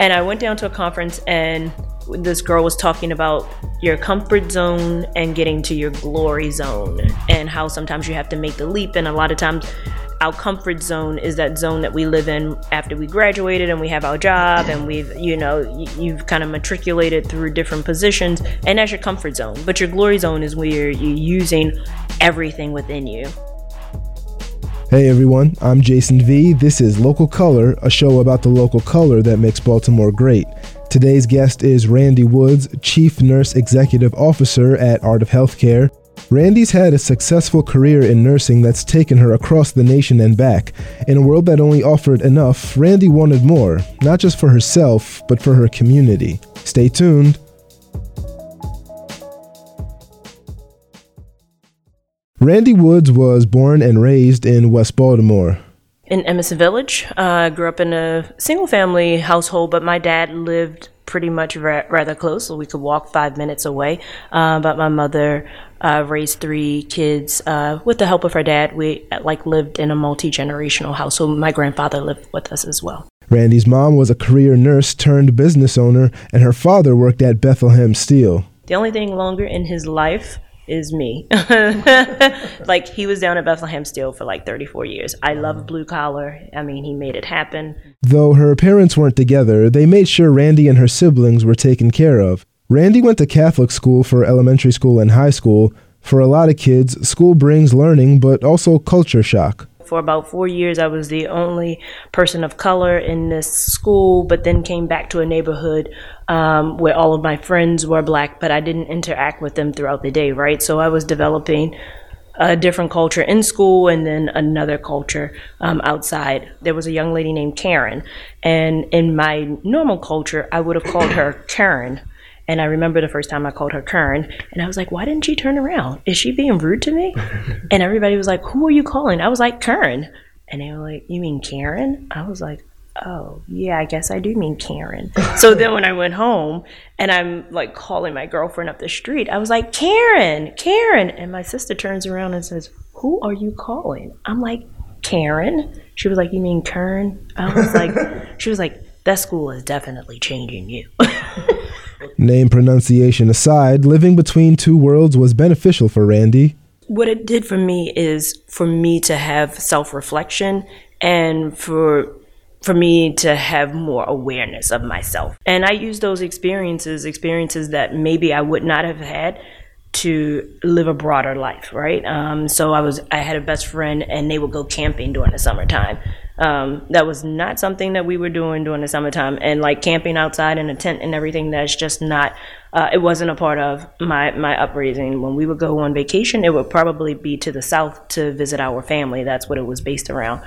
And I went down to a conference and this girl was talking about your comfort zone and getting to your glory zone, and how sometimes you have to make the leap. And a lot of times our comfort zone is that zone that we live in after we graduated and we have our job and you've kind of matriculated through different positions, and that's your comfort zone. But your glory zone is where you're using everything within you. Hey everyone, I'm Jason V. This is Local Color, a show about the local color that makes Baltimore great. Today's guest is Randy Woods, Chief Nurse Executive Officer at Art of Healthcare. Randy's had a successful career in nursing that's taken her across the nation and back. In a world that only offered enough, Randy wanted more, not just for herself, but for her community. Stay tuned. Randy Woods was born and raised in West Baltimore. In Emerson Village. I grew up in a single-family household, but my dad lived pretty much rather close, so we could walk 5 minutes away. But my mother raised 3 kids with the help of her dad. We lived in a multi-generational household. My grandfather lived with us as well. Randy's mom was a career nurse turned business owner, and her father worked at Bethlehem Steel. The only thing longer in his life is me. He was down at Bethlehem Steel for 34 years. I love blue collar. He made it happen. Though her parents weren't together, they made sure Randy and her siblings were taken care of. Randy went to Catholic school for elementary school and high school. For a lot of kids, school brings learning, but also culture shock. For about 4 years, I was the only person of color in this school, but then came back to a neighborhood where all of my friends were Black, but I didn't interact with them throughout the day, right? So I was developing a different culture in school and then another culture outside. There was a young lady named Karen, and in my normal culture, I would have called her Karen. And I remember the first time I called her Karen, and I was like, why didn't she turn around? Is she being rude to me? And everybody was like, who are you calling? I was like, Karen. And they were like, you mean Karen? I was like, oh, yeah, I guess I do mean Karen. So then when I went home and I'm calling my girlfriend up the street, I was like, Karen. And my sister turns around and says, who are you calling? I'm like, Karen. She was like, you mean Kern? She was like, that school is definitely changing you. Name pronunciation aside, living between two worlds was beneficial for Randy. What it did for me is for me to have self-reflection and for me to have more awareness of myself. And I use those experiences that maybe I would not have had to live a broader life, right? So I had a best friend and they would go camping during the summertime. That was not something that we were doing during the summertime, and camping outside in a tent and everything, that's just not, it wasn't a part of my upbringing. When we would go on vacation, it would probably be to the south to visit our family. That's what it was based around.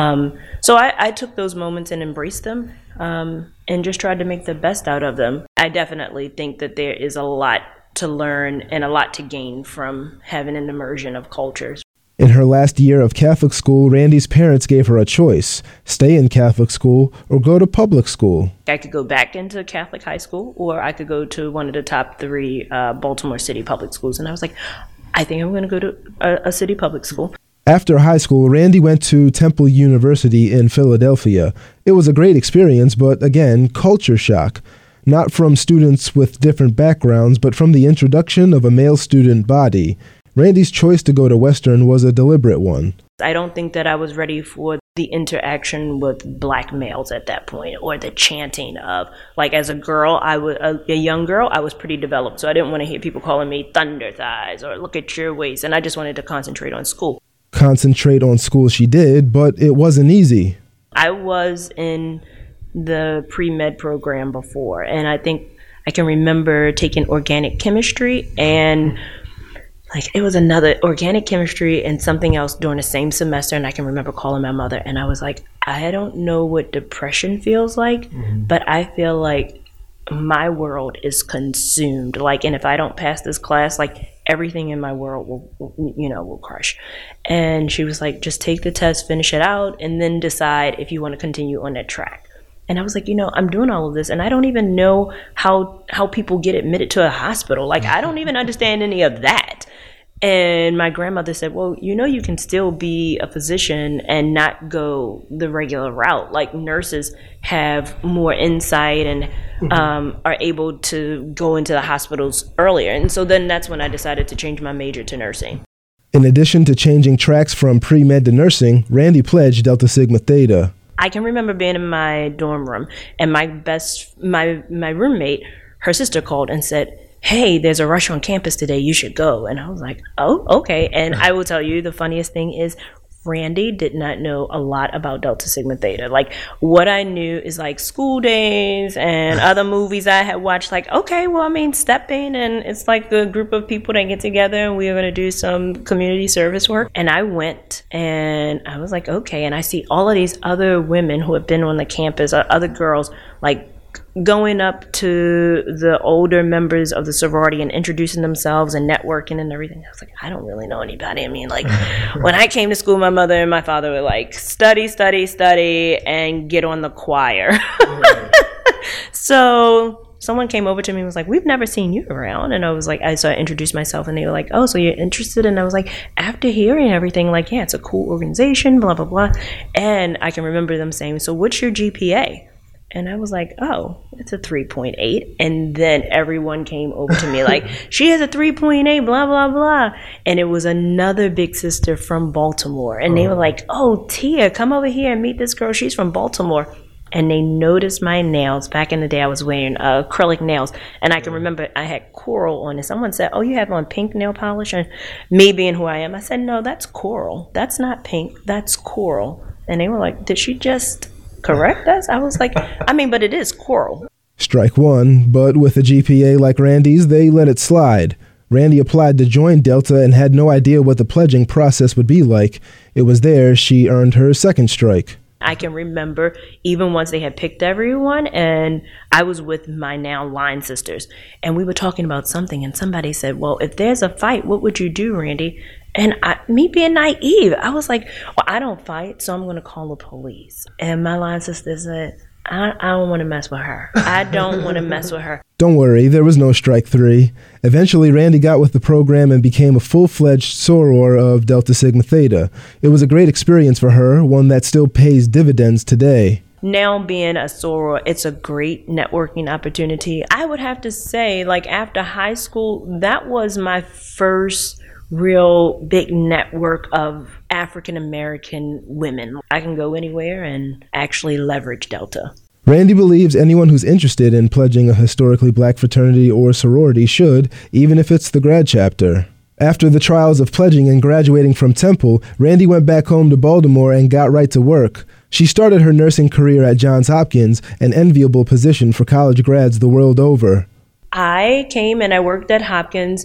So I took those moments and embraced them, and just tried to make the best out of them. I definitely think that there is a lot to learn and a lot to gain from having an immersion of cultures. In her last year of Catholic school, Randy's parents gave her a choice: stay in Catholic school or go to public school. I could go back into Catholic high school, or I could go to one of the top 3 Baltimore City public schools. And I was like, I think I'm going to go to a city public school. After high school, Randy went to Temple University in Philadelphia. It was a great experience, but again, culture shock. Not from students with different backgrounds, but from the introduction of a male student body. Randy's choice to go to Western was a deliberate one. I don't think that I was ready for the interaction with Black males at that point, or the chanting of, as a girl, a young girl, I was pretty developed. So I didn't want to hear people calling me thunder thighs or look at your waist. And I just wanted to concentrate on school. Concentrate on school she did, but it wasn't easy. I was in the pre-med program before, and I think I can remember taking organic chemistry, and it was another organic chemistry and something else during the same semester, and I can remember calling my mother, and I was like, I don't know what depression feels like, but I feel like my world is consumed, and if I don't pass this class, everything in my world will crush. And she was like, just take the test, finish it out, and then decide if you want to continue on that track. And I was like, I'm doing all of this, and I don't even know how people get admitted to a hospital. I don't even understand any of that. And my grandmother said, well, you can still be a physician and not go the regular route. Like, nurses have more insight and are able to go into the hospitals earlier. And so then that's when I decided to change my major to nursing. In addition to changing tracks from pre-med to nursing, Randy pledged Delta Sigma Theta. I can remember being in my dorm room, and my roommate, her sister called and said, hey, there's a rush on campus today, you should go. And I was like, oh, okay. And I will tell you, the funniest thing is Randy did not know a lot about Delta Sigma Theta. Like, what I knew is like School Days and other movies I had watched. Like, okay, well, I mean, stepping, and it's like a group of people that get together and we are going to do some community service work. And I went and I was like, okay. And I see all of these other women who have been on the campus, other girls, like, going up to the older members of the sorority and introducing themselves and networking and everything. I was like, I don't really know anybody. I mean, like, when I came to school, my mother and my father were like, study, and get on the choir. So someone came over to me and was like, we've never seen you around. And I was like, so I introduced myself, and they were like, oh, so you're interested? And I was like, after hearing everything, like, yeah, it's a cool organization, blah, blah, blah. And I can remember them saying, so what's your GPA? And I was like, oh, it's a 3.8. And then everyone came over to me like, she has a 3.8, blah, blah, blah. And it was another big sister from Baltimore. And they were like, oh, Tia, come over here and meet this girl. She's from Baltimore. And they noticed my nails. Back in the day, I was wearing acrylic nails. And I can remember I had coral on it. Someone said, oh, you have on pink nail polish? And me being who I am, I said, no, that's coral. That's not pink. That's coral. And they were like, did she just correct us? I was like, I mean, but it is coral. Strike one, but with a GPA like Randy's, they let it slide. Randy applied to join Delta and had no idea what the pledging process would be like. It was there she earned her second strike. I can remember even once they had picked everyone, and I was with my now line sisters, and we were talking about something, and somebody said, well, if there's a fight, what would you do, Randy? And me being naive, I was like, well, I don't fight, so I'm going to call the police. And my line sister said, I don't want to mess with her. I don't want to mess with her. Don't worry, there was no strike three. Eventually, Randy got with the program and became a full-fledged soror of Delta Sigma Theta. It was a great experience for her, one that still pays dividends today. Now being a soror, it's a great networking opportunity. I would have to say, like, after high school, that was my first real big network of African American women. I can go anywhere and actually leverage Delta. Randy believes anyone who's interested in pledging a historically black fraternity or sorority should, even if it's the grad chapter. After the trials of pledging and graduating from Temple, Randy went back home to Baltimore and got right to work. She started her nursing career at Johns Hopkins, an enviable position for college grads the world over. I came and I worked at Hopkins,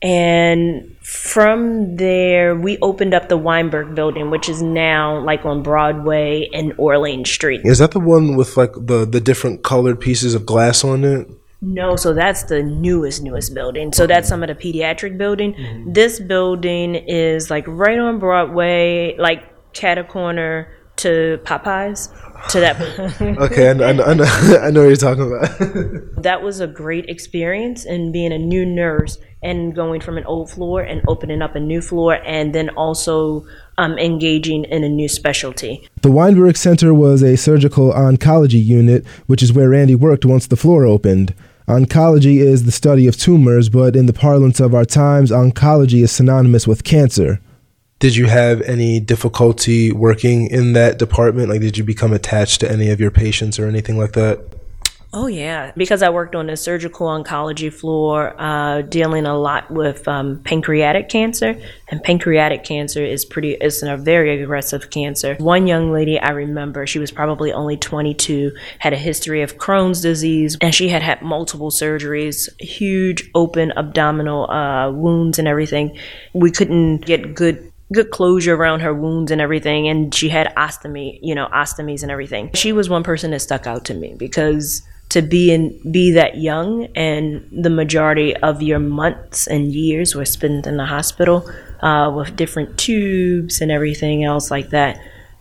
and from there, we opened up the Weinberg building, which is now like on Broadway and Orleans Street. Is that the one with like the different colored pieces of glass on it? No, so that's the newest building. So that's some of the pediatric building. Mm-hmm. This building is like right on Broadway, like catty corner to Popeyes. To that. Okay, I know what you're talking about. That was a great experience, and being a new nurse and going from an old floor and opening up a new floor, and then also engaging in a new specialty. The Weinberg Center was a surgical oncology unit, which is where Randy worked once the floor opened. Oncology is the study of tumors, but in the parlance of our times, oncology is synonymous with cancer. Did you have any difficulty working in that department? Like, did you become attached to any of your patients or anything like that? Oh, yeah. Because I worked on the surgical oncology floor, dealing a lot with pancreatic cancer. And pancreatic cancer is a very aggressive cancer. One young lady I remember, she was probably only 22, had a history of Crohn's disease, and she had had multiple surgeries, huge open abdominal wounds and everything. We couldn't get good closure around her wounds and everything, and she had ostomies and everything. She was one person that stuck out to me, because to be that young and the majority of your months and years were spent in the hospital with different tubes and everything else like that,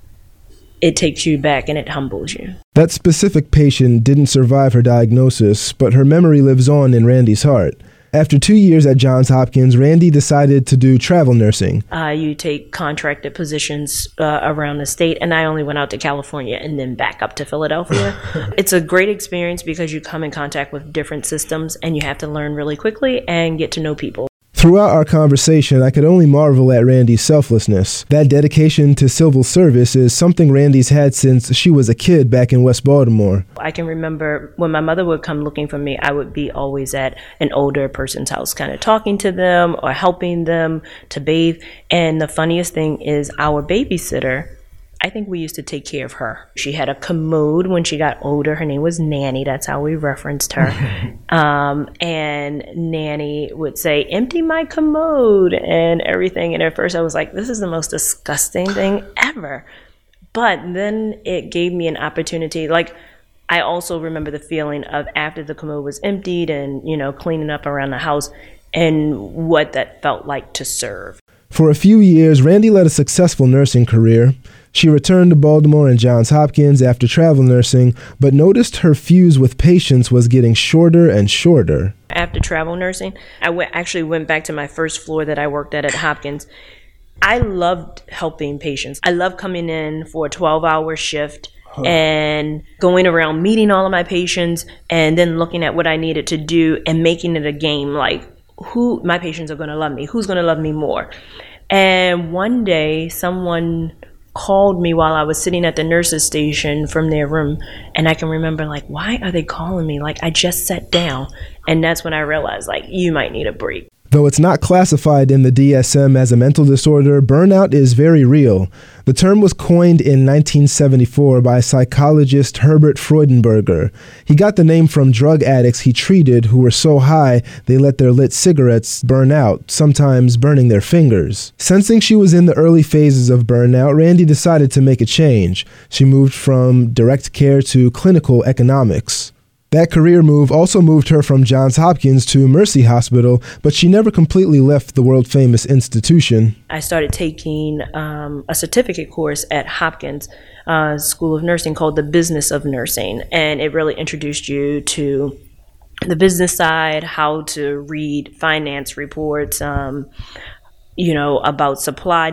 it takes you back and it humbles you. That specific patient didn't survive her diagnosis, but her memory lives on in Randy's heart. After 2 years at Johns Hopkins, Randy decided to do travel nursing. You take contracted positions around the state, and I only went out to California and then back up to Philadelphia. It's a great experience because you come in contact with different systems and you have to learn really quickly and get to know people. Throughout our conversation, I could only marvel at Randy's selflessness. That dedication to civil service is something Randy's had since she was a kid back in West Baltimore. I can remember when my mother would come looking for me, I would be always at an older person's house, kind of talking to them or helping them to bathe. And the funniest thing is our babysitter, I think we used to take care of her. She had a commode when she got older. Her name was Nanny. That's how we referenced her. And Nanny would say, empty my commode and everything. And at first I was like, this is the most disgusting thing ever. But then it gave me an opportunity. Like, I also remember the feeling of after the commode was emptied and, cleaning up around the house and what that felt like to serve. For a few years, Randy led a successful nursing career. She returned to Baltimore and Johns Hopkins after travel nursing, but noticed her fuse with patients was getting shorter and shorter. After travel nursing, I actually went back to my first floor that I worked at Hopkins. I loved helping patients. I loved coming in for a 12-hour shift and going around meeting all of my patients and then looking at what I needed to do and making it a game, like who my patients are going to love me, who's going to love me more. And one day someone called me while I was sitting at the nurses station from their room, and I can remember, like, why are they calling me? Like, I just sat down. And that's when I realized, like, you might need a break. Though it's not classified in the DSM as a mental disorder, burnout is very real. The term was coined in 1974 by psychologist Herbert Freudenberger. He got the name from drug addicts he treated who were so high they let their lit cigarettes burn out, sometimes burning their fingers. Sensing she was in the early phases of burnout, Randy decided to make a change. She moved from direct care to clinical economics. That career move also moved her from Johns Hopkins to Mercy Hospital, but she never completely left the world-famous institution. I started taking a certificate course at Hopkins School of Nursing called The Business of Nursing, and it really introduced you to the business side, how to read finance reports, about supply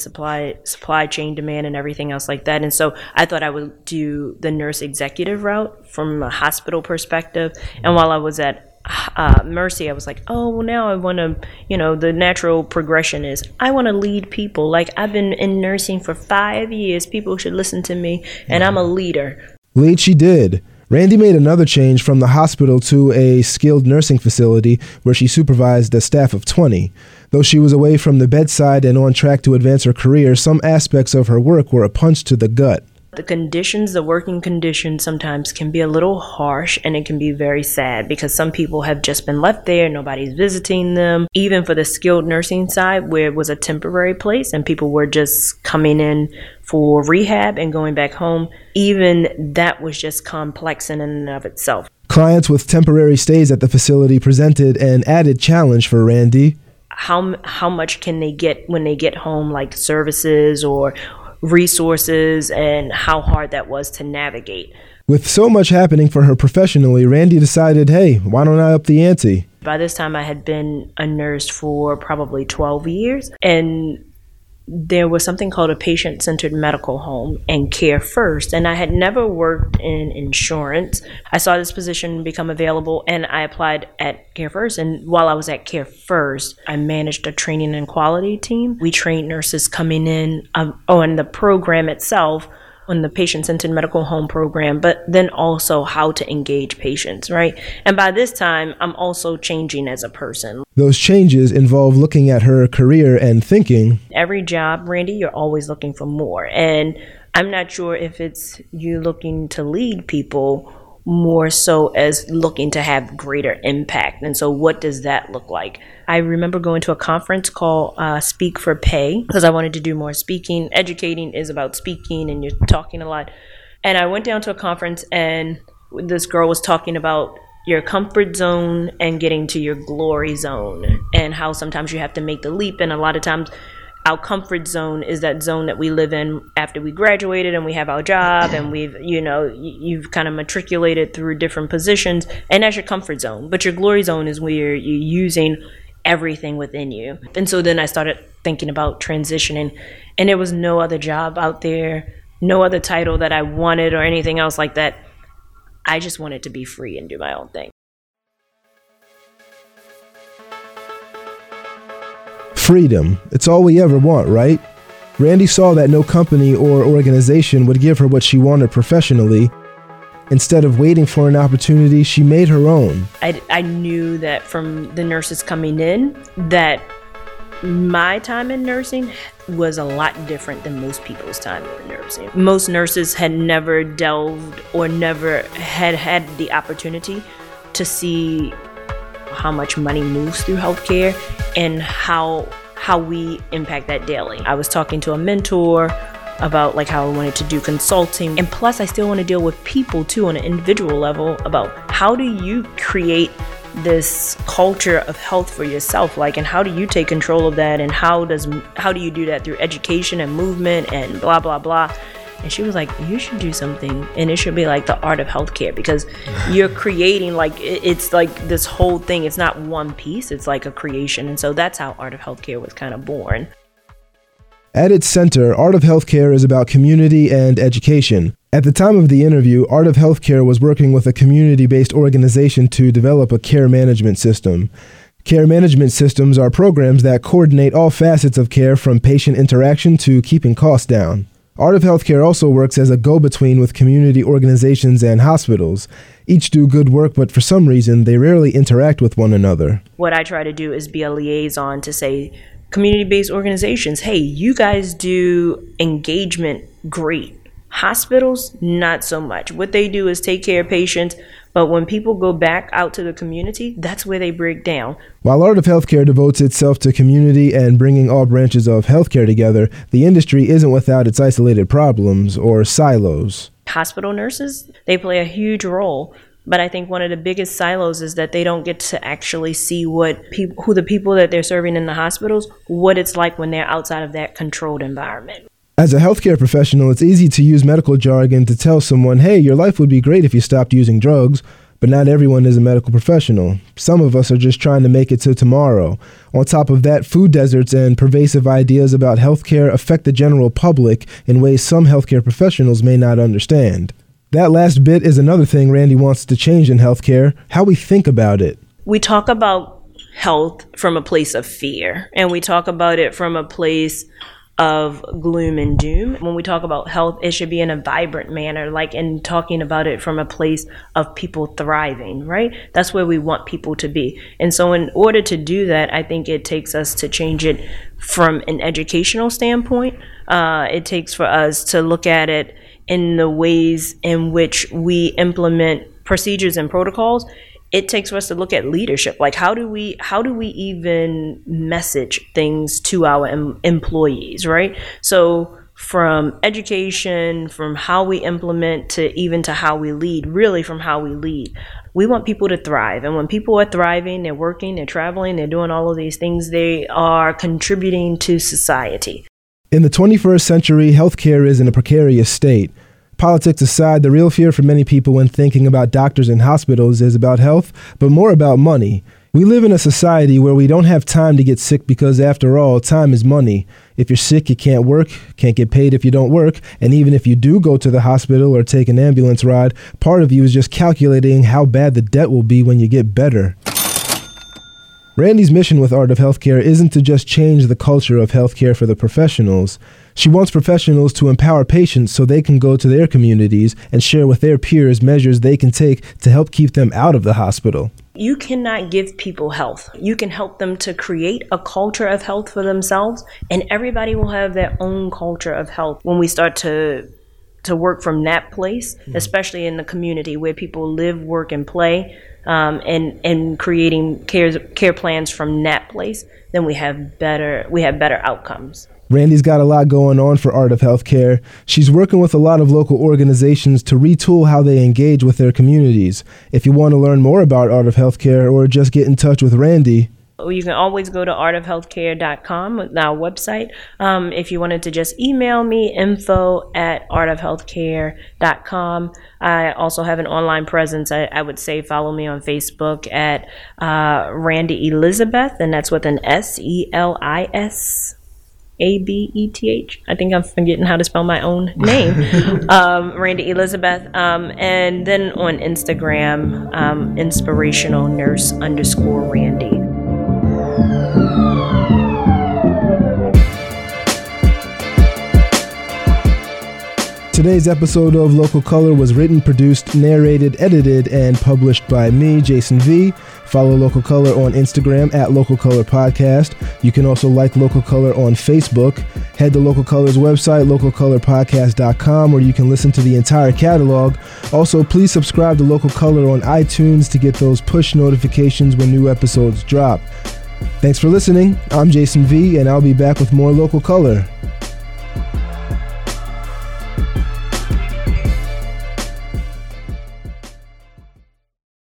chain demand and everything else like that. And so I thought I would do the nurse executive route from a hospital perspective. And while I was at Mercy, I was like, oh, well, now I want to, the natural progression is I want to lead people. Like, I've been in nursing for 5 years. People should listen to me, and I'm a leader. Lead she did. Randy made another change from the hospital to a skilled nursing facility where she supervised a staff of 20. Though she was away from the bedside and on track to advance her career, some aspects of her work were a punch to the gut. The working conditions sometimes can be a little harsh, and it can be very sad because some people have just been left there, nobody's visiting them. Even for the skilled nursing side, where it was a temporary place and people were just coming in for rehab and going back home, even that was just complex in and of itself. Clients with temporary stays at the facility presented an added challenge for Randy. How much can they get when they get home, like services or resources, and how hard that was to navigate. With so much happening for her professionally, Randy decided, hey, why don't I up the ante? By this time, I had been a nurse for probably 12 years, and there was something called a patient-centered medical home and Care First, and I had never worked in insurance. I saw this position become available, and I applied at Care First, and while I was at Care First, I managed a training and quality team. We trained nurses coming in on the program itself, on the patient-centered medical home program, but then also how to engage patients, right? And by this time, I'm also changing as a person. Those changes involve looking at her career and thinking, every job, Randy, you're always looking for more. And I'm not sure if it's you looking to lead people more so as looking to have greater impact. And so what does that look like? I remember going to a conference called Speak for Pay because I wanted to do more speaking. Educating is about speaking and you're talking a lot. And I went down to a conference and this girl was talking about your comfort zone and getting to your glory zone and how sometimes you have to make the leap. And a lot of times Our comfort zone is that zone that we live in after we graduated and we have our job and you've kind of matriculated through different positions, and that's your comfort zone. But your glory zone is where you're using everything within you. And so then I started thinking about transitioning, and there was no other job out there, no other title that I wanted or anything else like that. I just wanted to be free and do my own thing. Freedom. It's all we ever want, right? Randy saw that no company or organization would give her what she wanted professionally. Instead of waiting for an opportunity, she made her own. I knew that from the nurses coming in that my time in nursing was a lot different than most people's time in nursing. Most nurses had never delved or never had the opportunity to see how much money moves through healthcare and how we impact that daily. I was talking to a mentor about like how I wanted to do consulting, and plus I still want to deal with people too on an individual level about how do you create this culture of health for yourself, and how do you take control of that, and how do you do that through education and movement and blah blah blah. And she was like, you should do something, and it should be like the art of healthcare, because you're creating it's like this whole thing. It's not one piece, it's like a creation. And so that's how Art of Healthcare was kind of born. At its center, Art of Healthcare is about community and education. At the time of the interview, Art of Healthcare was working with a community-based organization to develop a care management system. Care management systems are programs that coordinate all facets of care, from patient interaction to keeping costs down. Art of Healthcare also works as a go-between with community organizations and hospitals. Each do good work, but for some reason, they rarely interact with one another. What I try to do is be a liaison to say, community-based organizations, hey, you guys do engagement great. Hospitals, not so much. What they do is take care of patients, but when people go back out to the community, that's where they break down. While Art of Healthcare devotes itself to community and bringing all branches of healthcare together, the industry isn't without its isolated problems or silos. Hospital nurses, they play a huge role. But I think one of the biggest silos is that they don't get to actually see who the people that they're serving in the hospitals, what it's like when they're outside of that controlled environment. As a healthcare professional, it's easy to use medical jargon to tell someone, hey, your life would be great if you stopped using drugs. But not everyone is a medical professional. Some of us are just trying to make it to tomorrow. On top of that, food deserts and pervasive ideas about healthcare affect the general public in ways some healthcare professionals may not understand. That last bit is another thing Randy wants to change in healthcare, how we think about it. We talk about health from a place of fear, and we talk about it from a place of gloom and doom. When we talk about health, it should be in a vibrant manner, and talking about it from a place of people thriving, right? That's where we want people to be. And so in order to do that, I think it takes us to change it from an educational standpoint. It takes for us to look at it in the ways in which we implement procedures and protocols. It takes for us to look at leadership. How do we even message things to our employees, right? So from education, from how we implement to how we lead, really from how we lead. We want people to thrive. And when people are thriving, they're working, they're traveling, they're doing all of these things, they are contributing to society. In the 21st century, healthcare is in a precarious state. Politics aside, the real fear for many people when thinking about doctors and hospitals is about health, but more about money. We live in a society where we don't have time to get sick because, after all, time is money. If you're sick, you can't work, can't get paid if you don't work, and even if you do go to the hospital or take an ambulance ride, part of you is just calculating how bad the debt will be when you get better. Randy's mission with Art of Healthcare isn't to just change the culture of healthcare for the professionals. She wants professionals to empower patients so they can go to their communities and share with their peers measures they can take to help keep them out of the hospital. You cannot give people health. You can help them to create a culture of health for themselves, and everybody will have their own culture of health when we start to work from that place, especially in the community where people live, work, and play. And creating care plans from that place, then we have better outcomes. Randy's got a lot going on for Art of Healthcare. She's working with a lot of local organizations to retool how they engage with their communities. If you want to learn more about Art of Healthcare or just get in touch with Randy, You can always go to artofhealthcare.com, our website. If you wanted to just email me, info@artofhealthcare.com. I also have an online presence. I would say follow me on Facebook at Randy Elizabeth, and that's with an SELISABETH. I think I'm forgetting how to spell my own name. Randy Elizabeth. And then on Instagram, inspirationalnurse_Randy. Today's episode of Local Color was written, produced, narrated, edited, and published by me, Jason V. Follow Local Color on Instagram at Local Color Podcast. You can also like Local Color on Facebook. Head to Local Color's website, localcolorpodcast.com, where you can listen to the entire catalog. Also, please subscribe to Local Color on iTunes to get those push notifications when new episodes drop. Thanks for listening. I'm Jason V, and I'll be back with more Local Color.